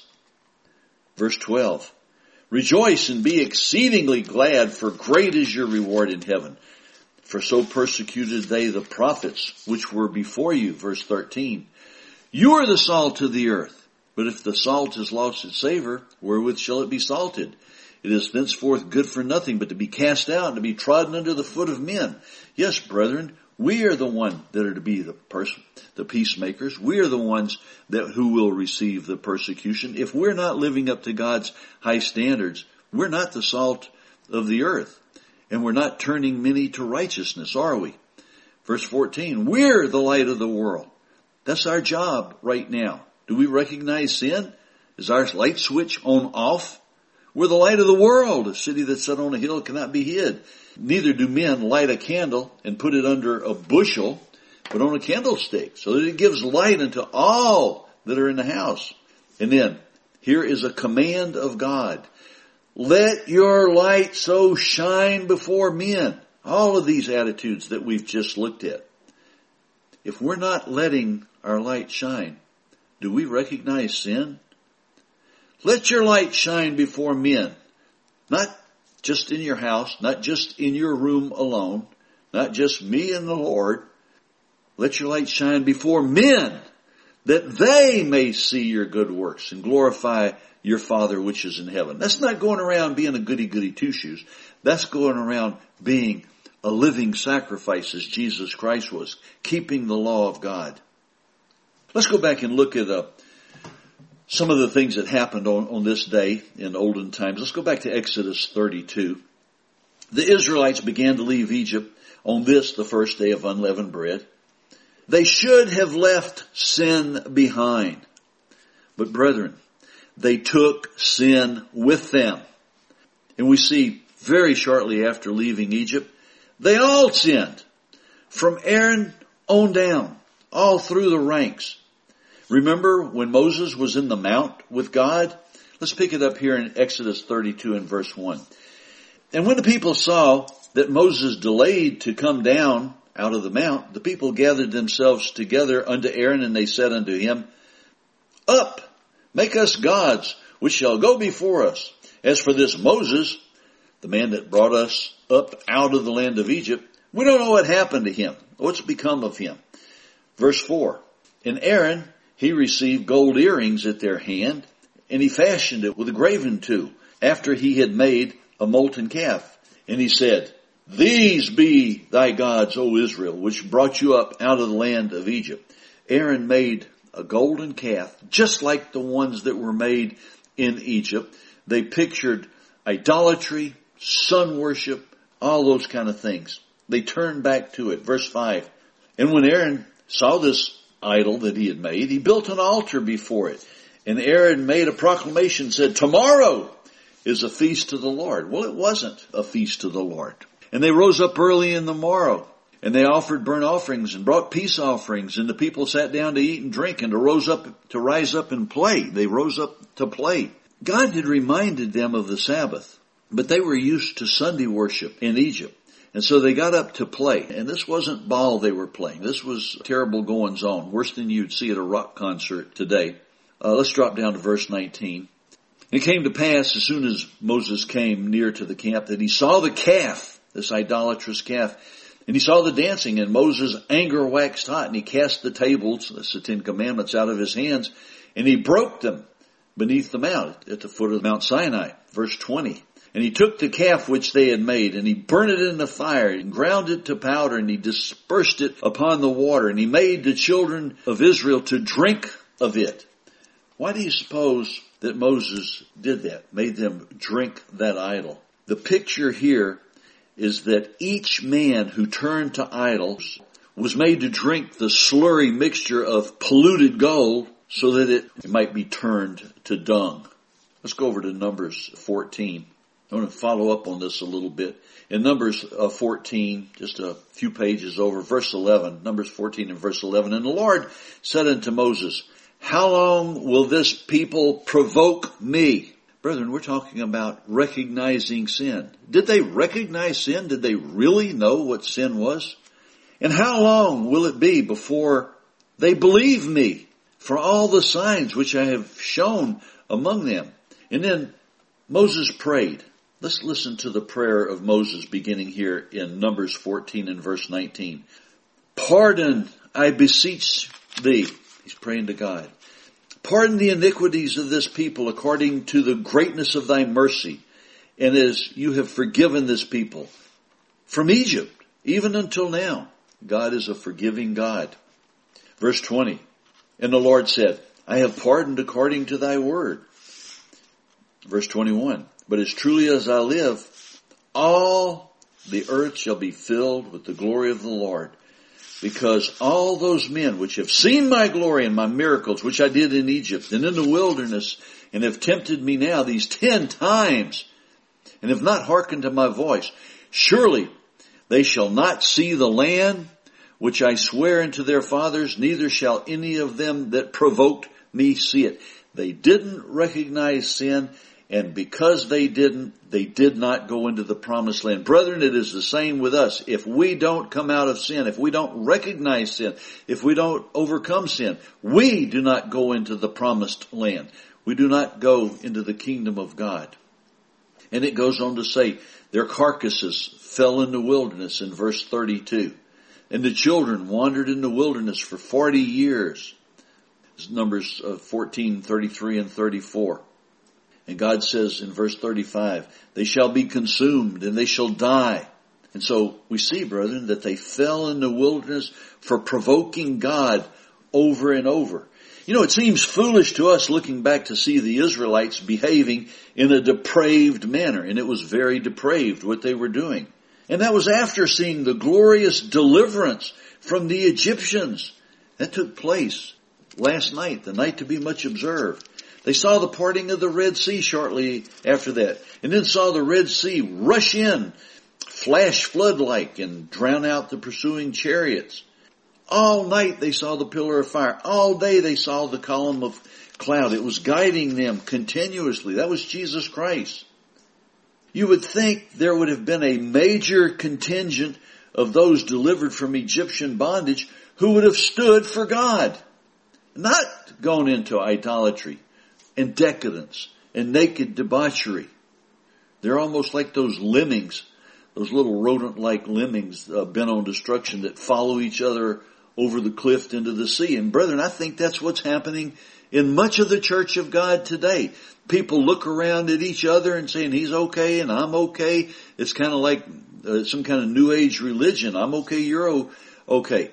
Verse twelve. Rejoice and be exceedingly glad, for great is your reward in heaven. For so persecuted they the prophets which were before you. Verse thirteen. You are the salt of the earth, but if the salt has lost its savor, wherewith shall it be salted? It is thenceforth good for nothing but to be cast out and to be trodden under the foot of men. Yes, brethren, we are the one that are to be the person, the peacemakers. We are the ones that who will receive the persecution. If we're not living up to God's high standards, we're not the salt of the earth. And we're not turning many to righteousness, are we? Verse fourteen, we're the light of the world. That's our job right now. Do we recognize sin? Is our light switch on off? We're the light of the world. A city that's set on a hill cannot be hid. Neither do men light a candle and put it under a bushel, but on a candlestick, so that it gives light unto all that are in the house. And then, here is a command of God. Let your light so shine before men. All of these attitudes that we've just looked at. If we're not letting our light shine, do we recognize sin? Let your light shine before men. Not just in your house, not just in your room alone, not just me and the Lord. Let your light shine before men, that they may see your good works and glorify your Father which is in heaven. That's not going around being a goody-goody two-shoes. That's going around being a living sacrifice as Jesus Christ was, keeping the law of God. Let's go back and look at uh, some of the things that happened on, on this day in olden times. Let's go back to Exodus thirty-two. The Israelites began to leave Egypt on this, the first day of unleavened bread. They should have left sin behind. But brethren, they took sin with them. And we see very shortly after leaving Egypt, they all sinned. From Aaron on down, all through the ranks. Remember when Moses was in the mount with God? Let's pick it up here in Exodus thirty-two and verse one. And when the people saw that Moses delayed to come down out of the mount, the people gathered themselves together unto Aaron, and they said unto him, Up, make us gods, which shall go before us. As for this Moses, the man that brought us up out of the land of Egypt, we don't know what happened to him. What's become of him? Verse four. And Aaron, he received gold earrings at their hand, and he fashioned it with a graven tool, after he had made a molten calf. And he said, These be thy gods, O Israel, which brought you up out of the land of Egypt. Aaron made a golden calf, just like the ones that were made in Egypt. They pictured idolatry, sun worship, all those kind of things. They turned back to it. Verse five. And when Aaron saw this idol that he had made, he built an altar before it. And Aaron made a proclamation, said, Tomorrow is a feast to the Lord. Well, it wasn't a feast to the Lord. And they rose up early in the morrow, and they offered burnt offerings and brought peace offerings, and the people sat down to eat and drink and to rose up to rise up and play. They rose up to play. God had reminded them of the Sabbath, but they were used to Sunday worship in Egypt. And so they got up to play. And this wasn't Baal they were playing. This was terrible goings on, worse than you'd see at a rock concert today. Uh, let's drop down to verse nineteen. It came to pass, as soon as Moses came near to the camp, that he saw the calf, this idolatrous calf, and he saw the dancing, and Moses' anger waxed hot, and he cast the tables, that's the Ten Commandments, out of his hands, and he broke them beneath the mount, at the foot of Mount Sinai. Verse twenty. And he took the calf which they had made, and he burned it in the fire, and ground it to powder, and he dispersed it upon the water, and he made the children of Israel to drink of it. Why do you suppose that Moses did that, made them drink that idol? The picture here is that each man who turned to idols was made to drink the slurry mixture of polluted gold so that it, it might be turned to dung. Let's go over to Numbers fourteen. I want to follow up on this a little bit. In Numbers uh, fourteen, just a few pages over, verse eleven, Numbers fourteen and verse eleven, And the Lord said unto Moses, How long will this people provoke me? Brethren, we're talking about recognizing sin. Did they recognize sin? Did they really know what sin was? And how long will it be before they believe me for all the signs which I have shown among them? And then Moses prayed. Let's listen to the prayer of Moses beginning here in Numbers fourteen and verse nineteen. Pardon, I beseech thee. He's praying to God. Pardon the iniquities of this people according to the greatness of thy mercy, and as you have forgiven this people from Egypt, even until now. God is a forgiving God. Verse twenty. And the Lord said, I have pardoned according to thy word. Verse twenty-one. But as truly as I live, all the earth shall be filled with the glory of the Lord. Because all those men which have seen my glory and my miracles, which I did in Egypt and in the wilderness, and have tempted me now these ten times, and have not hearkened to my voice, surely they shall not see the land which I swear unto their fathers, neither shall any of them that provoked me see it. They didn't recognize sin, and because they didn't, they did not go into the promised land. Brethren, it is the same with us. If we don't come out of sin, if we don't recognize sin, if we don't overcome sin, we do not go into the promised land. We do not go into the kingdom of God. And it goes on to say, their carcasses fell in the wilderness in verse thirty-two. And the children wandered in the wilderness for forty years. It's Numbers fourteen, thirty-three and thirty-four. And God says in verse thirty-five, they shall be consumed and they shall die. And so we see, brethren, that they fell in the wilderness for provoking God over and over. You know, it seems foolish to us looking back to see the Israelites behaving in a depraved manner. And it was very depraved what they were doing. And that was after seeing the glorious deliverance from the Egyptians. That took place last night, the night to be much observed. They saw the parting of the Red Sea shortly after that. And then saw the Red Sea rush in, flash flood-like, and drown out the pursuing chariots. All night they saw the pillar of fire. All day they saw the column of cloud. It was guiding them continuously. That was Jesus Christ. You would think there would have been a major contingent of those delivered from Egyptian bondage who would have stood for God, not gone into idolatry and decadence and naked debauchery. They're almost like those lemmings, those little rodent-like lemmings uh, bent on destruction that follow each other over the cliff into the sea. And brethren, I think that's what's happening in much of the church of God today. People look around at each other and saying, he's okay and I'm okay. It's kind of like uh, some kind of new age religion. I'm okay, you're okay.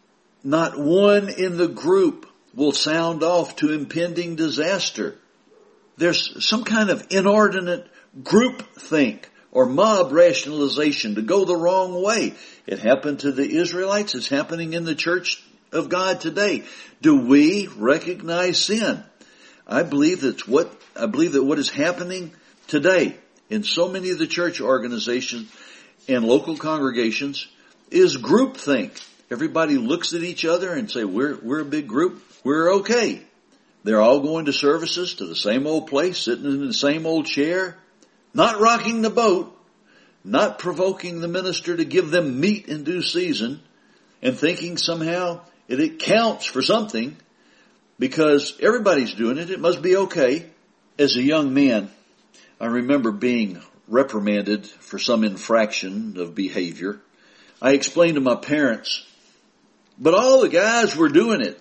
Not one in the group will sound off to impending disaster. There's some kind of inordinate group think or mob rationalization to go the wrong way. It happened to the Israelites. It's happening in the church of God today. Do we recognize sin? I believe that's what, I believe that what is happening today in so many of the church organizations and local congregations is groupthink. Everybody looks at each other and say, we're, we're a big group. We're okay. They're all going to services to the same old place, sitting in the same old chair, not rocking the boat, not provoking the minister to give them meat in due season, and thinking somehow it, it counts for something because everybody's doing it. It must be okay. As a young man, I remember being reprimanded for some infraction of behavior. I explained to my parents, but all the guys were doing it.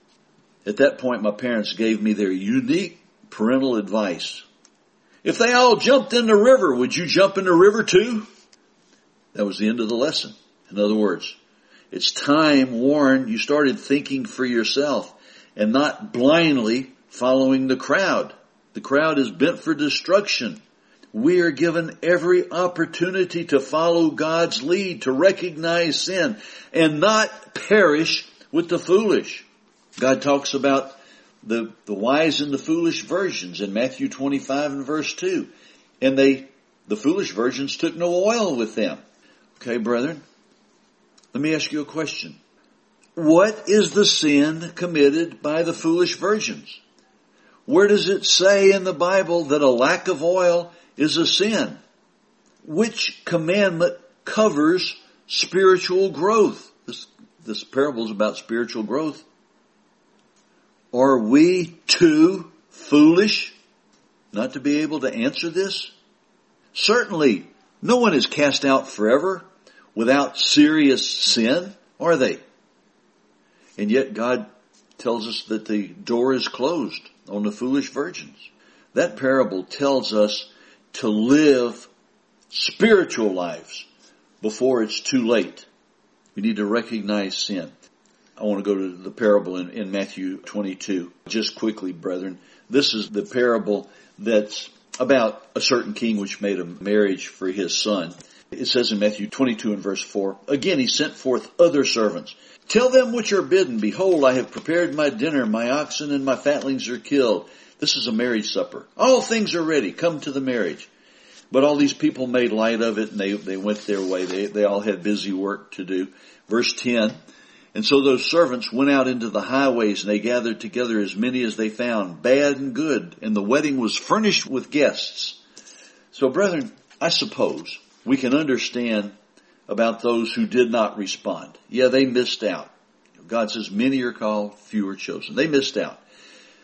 At that point, my parents gave me their unique parental advice. If they all jumped in the river, would you jump in the river too? That was the end of the lesson. In other words, it's time, Warren, you started thinking for yourself and not blindly following the crowd. The crowd is bent for destruction. We are given every opportunity to follow God's lead, to recognize sin, and not perish with the foolish. God talks about the, the wise and the foolish virgins in Matthew twenty-five and verse two. And they, the foolish virgins took no oil with them. Okay, brethren, let me ask you a question. What is the sin committed by the foolish virgins? Where does it say in the Bible that a lack of oil is a sin? Which commandment covers spiritual growth? This, this parable is about spiritual growth. Are we too foolish not to be able to answer this? Certainly, no one is cast out forever without serious sin, are they? And yet God tells us that the door is closed on the foolish virgins. That parable tells us to live spiritual lives before it's too late. We need to recognize sin. I want to go to the parable in, in Matthew twenty-two. Just quickly, brethren. This is the parable that's about a certain king which made a marriage for his son. It says in Matthew twenty-two and verse four, again he sent forth other servants. Tell them which are bidden, behold, I have prepared my dinner, my oxen and my fatlings are killed. This is a marriage supper. All things are ready. Come to the marriage. But all these people made light of it and they, they went their way. They, they all had busy work to do. Verse ten, and so those servants went out into the highways and they gathered together as many as they found, bad and good, and the wedding was furnished with guests. So brethren, I suppose we can understand about those who did not respond. Yeah, they missed out. God says many are called, few are chosen. They missed out.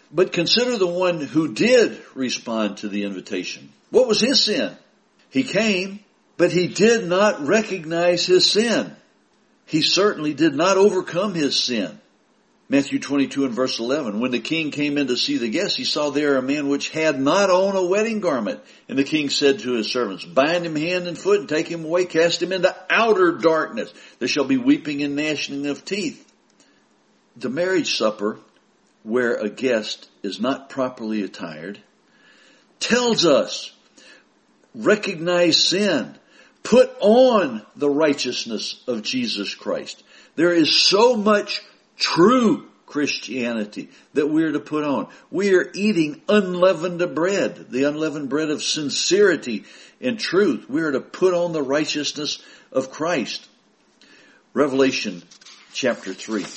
But consider the one who did respond to the invitation. What was his sin? He came, but he did not recognize his sin. He certainly did not overcome his sin. Matthew twenty-two and verse eleven, when the king came in to see the guests, he saw there a man which had not on a wedding garment. And the king said to his servants, bind him hand and foot and take him away, cast him into outer darkness. There shall be weeping and gnashing of teeth. The marriage supper, where a guest is not properly attired, tells us, recognize sin. Put on the righteousness of Jesus Christ. There is so much true Christianity that we are to put on. We are eating unleavened bread, the unleavened bread of sincerity and truth. We are to put on the righteousness of Christ. Revelation chapter three.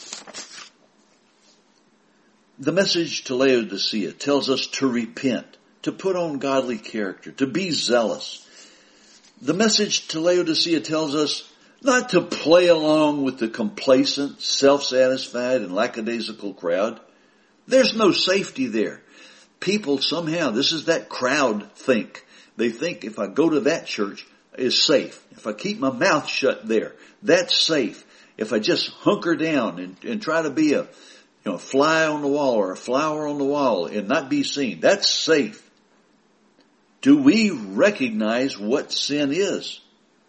The message to Laodicea tells us to repent, to put on godly character, to be zealous. The message to Laodicea tells us not to play along with the complacent, self-satisfied, and lackadaisical crowd. There's no safety there. People somehow, this is that crowd think. They think if I go to that church, it's safe. If I keep my mouth shut there, that's safe. If I just hunker down and, and try to be a, you know, a fly on the wall or a flower on the wall and not be seen, that's safe. Do we recognize what sin is?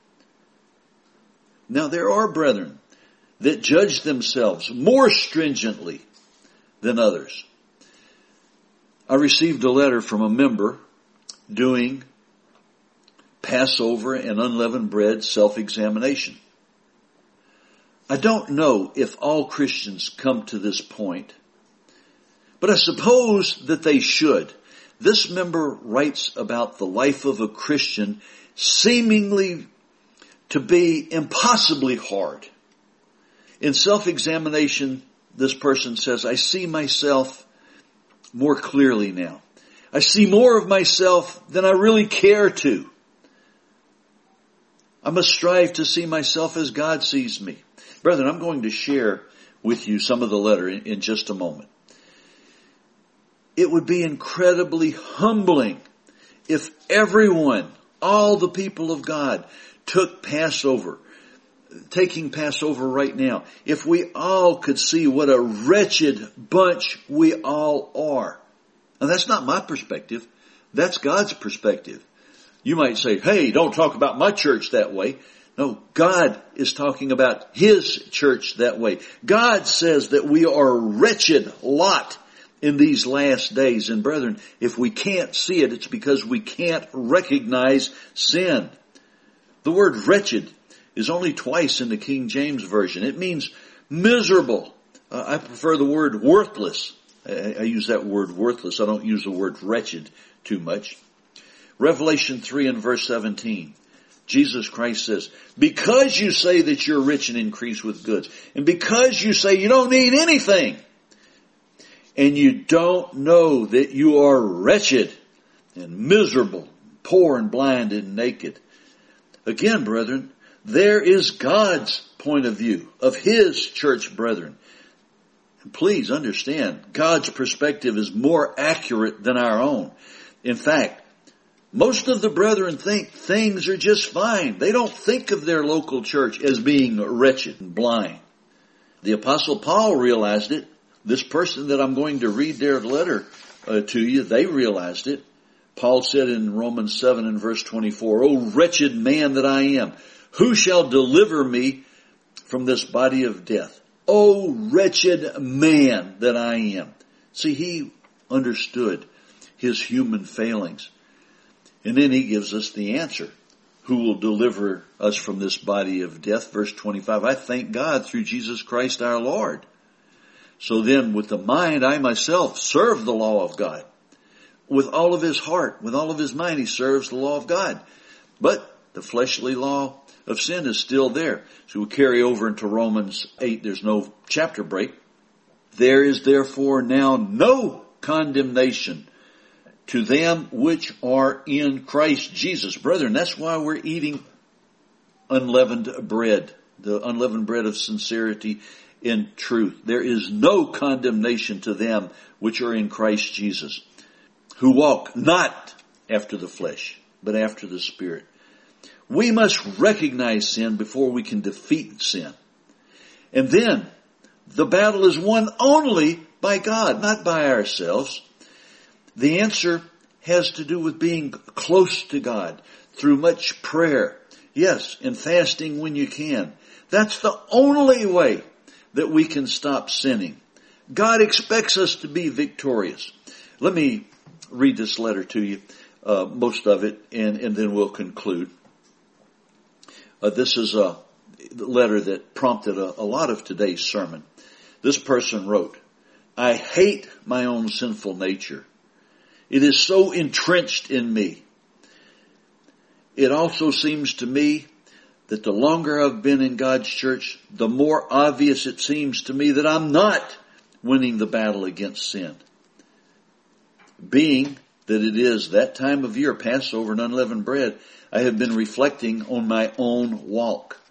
Now there are brethren that judge themselves more stringently than others. I received a letter from a member doing Passover and unleavened bread self-examination. I don't know if all Christians come to this point, but I suppose that they should. This member writes about the life of a Christian seemingly to be impossibly hard. In self-examination, this person says, I see myself more clearly now. I see more of myself than I really care to. I must strive to see myself as God sees me. Brethren, I'm going to share with you some of the letter in, in just a moment. It would be incredibly humbling if everyone, all the people of God, took Passover, taking Passover right now. If we all could see what a wretched bunch we all are. And that's not my perspective. That's God's perspective. You might say, hey, don't talk about my church that way. No, God is talking about His church that way. God says that we are a wretched lot in these last days. And brethren, if we can't see it, it's because we can't recognize sin. The word wretched is only twice in the King James Version. It means miserable. Uh, I prefer the word worthless. I, I use that word worthless. I don't use the word wretched too much. Revelation three and verse seventeen. Jesus Christ says, because you say that you're rich and increase with goods, and because you say you don't need anything, and you don't know that you are wretched and miserable, poor and blind and naked. Again, brethren, there is God's point of view of His church brethren. And please understand, God's perspective is more accurate than our own. In fact, most of the brethren think things are just fine. They don't think of their local church as being wretched and blind. The Apostle Paul realized it. This person that I'm going to read their letter uh, to you, they realized it. Paul said in Romans seven and verse twenty-four, O wretched man that I am, who shall deliver me from this body of death? O wretched man that I am. See, he understood his human failings. And then he gives us the answer. Who will deliver us from this body of death? Verse twenty-five, I thank God through Jesus Christ our Lord. So then with the mind, I myself serve the law of God. With all of his heart, with all of his mind, he serves the law of God. But the fleshly law of sin is still there. So we carry over into Romans eight. There's no chapter break. There is therefore now no condemnation to them which are in Christ Jesus. Brethren, that's why we're eating unleavened bread, the unleavened bread of sincerity in truth. There is no condemnation to them which are in Christ Jesus, who walk not after the flesh, but after the Spirit. We must recognize sin before we can defeat sin. And then the battle is won only by God, not by ourselves. The answer has to do with being close to God through much prayer. Yes, and fasting when you can. That's the only way that we can stop sinning. God expects us to be victorious. Let me read this letter to you, uh, most of it, and, and then we'll conclude. Uh, this is a letter that prompted a, a lot of today's sermon. This person wrote, I hate my own sinful nature. It is so entrenched in me. It also seems to me that the longer I've been in God's church, the more obvious it seems to me that I'm not winning the battle against sin. Being that it is that time of year, Passover and unleavened bread, I have been reflecting on my own walk.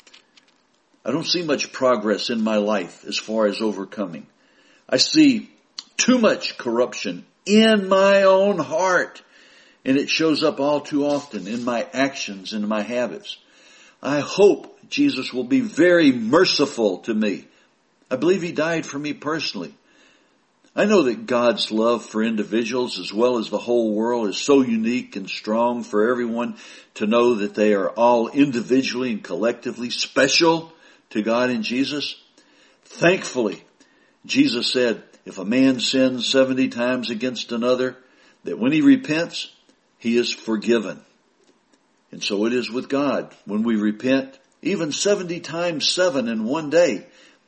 I don't see much progress in my life as far as overcoming. I see too much corruption in my own heart, and it shows up all too often in my actions and my habits. I hope Jesus will be very merciful to me. I believe He died for me personally. I know that God's love for individuals as well as the whole world is so unique and strong for everyone to know that they are all individually and collectively special to God in Jesus. Thankfully, Jesus said, if a man sins seventy times against another, that when he repents, he is forgiven. And so it is with God. When we repent, even seventy times seven in one day,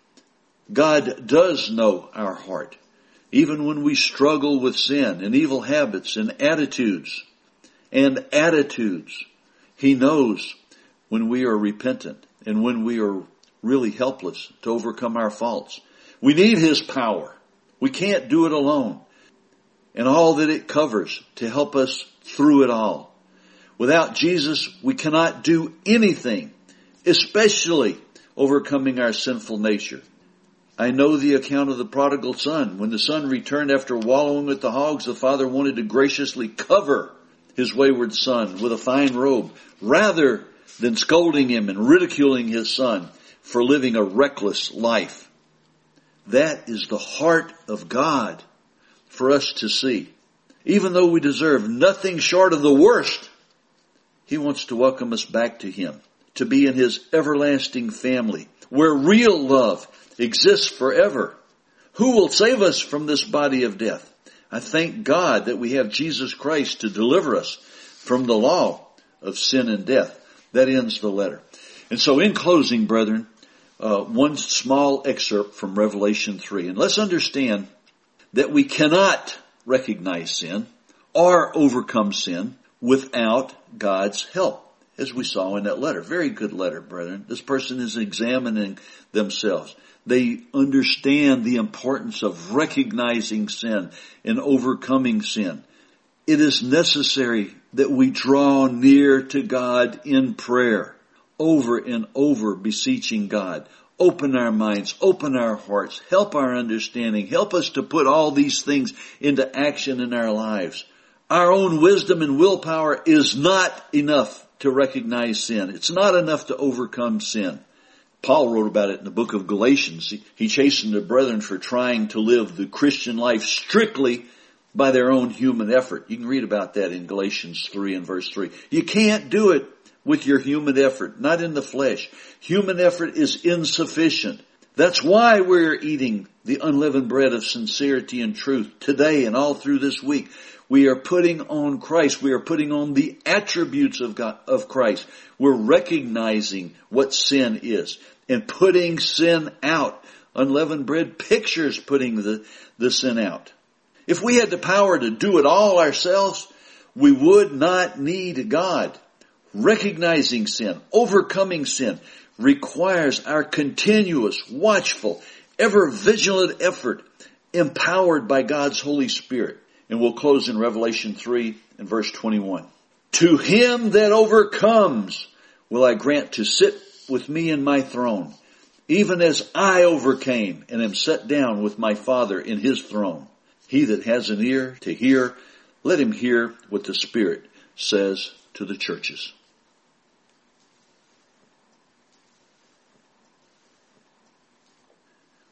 God does know our heart. Even when we struggle with sin and evil habits and attitudes and attitudes, He knows when we are repentant and when we are really helpless to overcome our faults. We need His power. We can't do it alone. And all that it covers to help us through it all. Without Jesus, we cannot do anything, especially overcoming our sinful nature. I know the account of the prodigal son. When the son returned after wallowing with the hogs, the father wanted to graciously cover his wayward son with a fine robe, rather than scolding him and ridiculing his son for living a reckless life. That is the heart of God for us to see. Even though we deserve nothing short of the worst, He wants to welcome us back to Him, to be in His everlasting family, where real love exists forever. Who will save us from this body of death? I thank God that we have Jesus Christ to deliver us from the law of sin and death. That ends the letter. And so in closing, brethren, uh, one small excerpt from Revelation three. And let's understand that we cannot recognize sin or overcome sin without God's help, as we saw in that letter. Very good letter, brethren. This person is examining themselves. They understand the importance of recognizing sin and overcoming sin. It is necessary that we draw near to God in prayer, over and over beseeching God. Open our minds, open our hearts, help our understanding, help us to put all these things into action in our lives. Our own wisdom and willpower is not enough to recognize sin. It's not enough to overcome sin. Paul wrote about it in the book of Galatians. He chastened the brethren for trying to live the Christian life strictly by their own human effort. You can read about that in Galatians three and verse three. You can't do it with your human effort, not in the flesh. Human effort is insufficient. That's why we're eating the unleavened bread of sincerity and truth today and all through this week. We are putting on Christ. We are putting on the attributes of God, of Christ. We're recognizing what sin is and putting sin out. Unleavened bread pictures putting the, the sin out. If we had the power to do it all ourselves, we would not need God. Recognizing sin, overcoming sin, requires our continuous, watchful, ever vigilant effort, empowered by God's Holy Spirit. And we'll close in Revelation three and verse twenty-one. To him that overcomes will I grant to sit with me in my throne, even as I overcame and am set down with my Father in his throne. He that has an ear to hear, let him hear what the Spirit says to the churches.